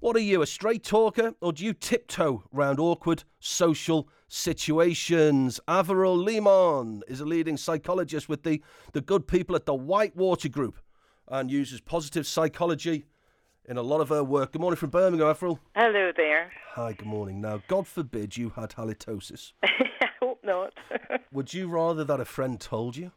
What are you, a straight talker, or do you tiptoe round awkward social situations? Avril Limon is a leading psychologist with the good people at the Whitewater Group and uses positive psychology in a lot of her work. Good morning from Birmingham, Avril. Hello there. Hi, good morning. Now, God forbid you had halitosis. I hope not. Would you rather that a friend told you?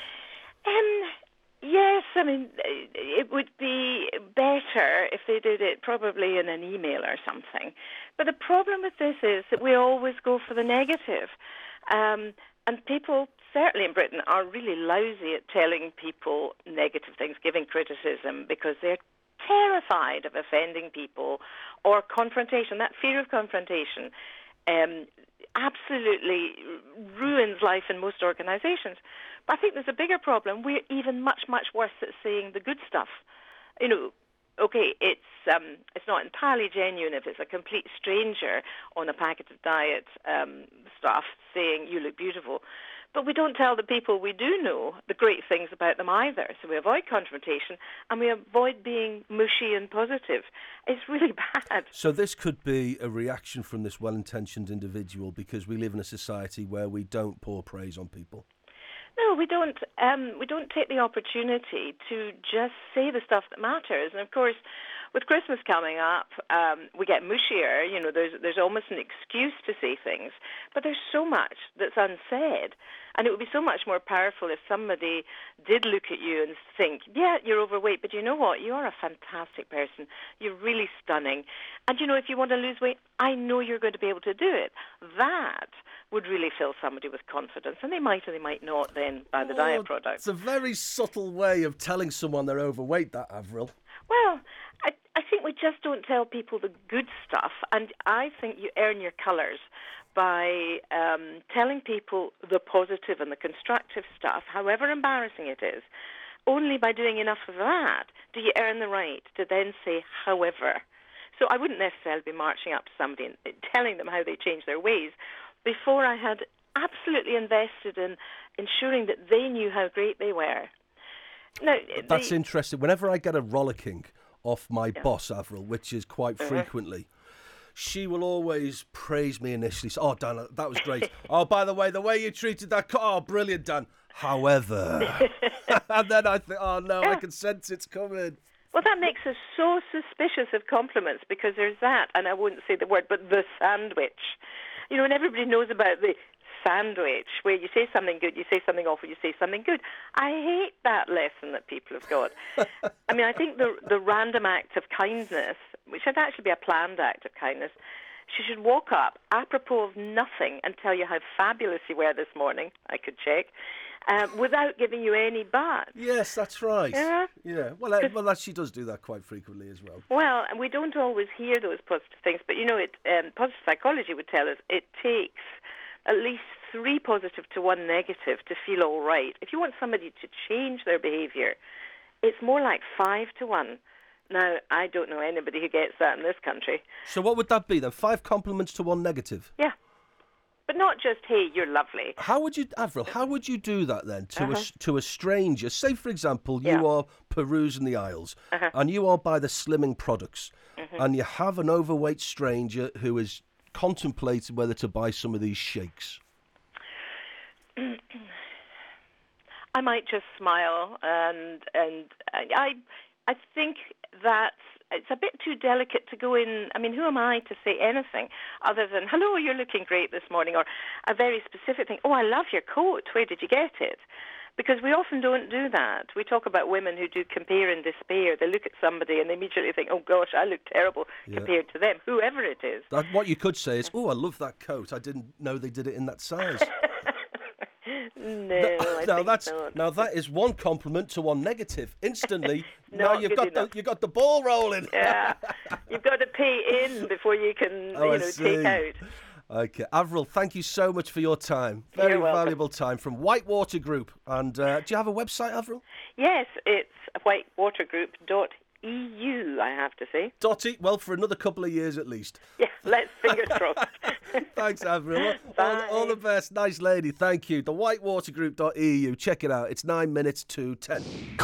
Yes, I mean, it would be better if they did it probably in an email or something. But the problem with this is that we always go for the negative. And people, certainly in Britain, are really lousy at telling people negative things, giving criticism, because they're terrified of offending people or confrontation. That fear of confrontation absolutely ruins life in most organisations. But I think there's a bigger problem. We're even much, much worse at saying the good stuff. You know, okay, it's not entirely genuine if it's a complete stranger on a packet of diet stuff saying you look beautiful. But we don't tell the people we do know the great things about them either. So we avoid confrontation and we avoid being mushy and positive. It's really bad. So this could be a reaction from this well-intentioned individual because we live in a society where we don't pour praise on people. No, we don't. We don't take the opportunity to just say the stuff that matters. And of course, with Christmas coming up, we get mushier. You know, there's almost an excuse to say things, but there's so much that's unsaid, and it would be so much more powerful if somebody did look at you and think, "Yeah, you're overweight, but you know what? You are a fantastic person. You're really stunning, and you know, if you want to lose weight, I know you're going to be able to do it." That would really fill somebody with confidence, and they might or they might not then buy the diet product. It's a very subtle way of telling someone they're overweight, that, Avril. Well, I think we just don't tell people the good stuff, and I think you earn your colours by telling people the positive and the constructive stuff, however embarrassing it is. Only by doing enough of that do you earn the right to then say, however. So I wouldn't necessarily be marching up to somebody and telling them how they change their ways before I had absolutely invested in ensuring that they knew how great they were. Now, that's interesting. Whenever I get a rollicking off my boss, Avril, which is quite frequently, she will always praise me initially. So, "Oh, Dan, that was great. Oh, by the way you treated that... Oh, brilliant, Dan. However..." And then I think, oh, no, I can sense it's coming. Well, that makes us so suspicious of compliments because there's that, and I wouldn't say the word, but the sandwich. You know, and everybody knows about the sandwich, where you say something good, you say something awful, you say something good. I hate that lesson that people have got. I mean, I think the random act of kindness, which should actually be a planned act of kindness, she should walk up, apropos of nothing, and tell you how fabulous you were this morning, I could check, without giving you any but. Yes, that's right. Yeah. Well, she does do that quite frequently as well. Well, and we don't always hear those positive things, but you know, positive psychology would tell us it takes at least 3 positive to 1 negative to feel all right. If you want somebody to change their behaviour, it's more like 5 to 1. Now, I don't know anybody who gets that in this country. So what would that be then? 5 compliments to 1 negative? Yeah. But not just, hey, you're lovely. Avril, how would you do that then to a stranger? Say, for example, you are perusing the aisles and you are by the slimming products and you have an overweight stranger who is contemplating whether to buy some of these shakes. I might just smile and I think that it's a bit too delicate to go in. I mean, who am I to say anything other than, "Hello, you're looking great this morning," or a very specific thing, "Oh, I love your coat. Where did you get it?" Because we often don't do that. We talk about women who do compare and despair. They look at somebody and they immediately think, "Oh gosh, I look terrible compared to them," whoever it is. What you could say is, "Oh, I love that coat. I didn't know they did it in that size." No, Now that is 1 compliment to 1 negative. Instantly, now you've got the ball rolling. Yeah, you've got to pay in before you can take out. Okay, Avril, thank you so much for your time. Very valuable time from Whitewater Group. And do you have a website, Avril? Yes, it's whitewatergroup.eu, I have to say. Well, for another couple of years at least. Yeah, let's fingers crossed. Thanks, Avril. All the best. Nice lady. Thank you. The whitewatergroup.eu. Check it out. It's 9 minutes to 10.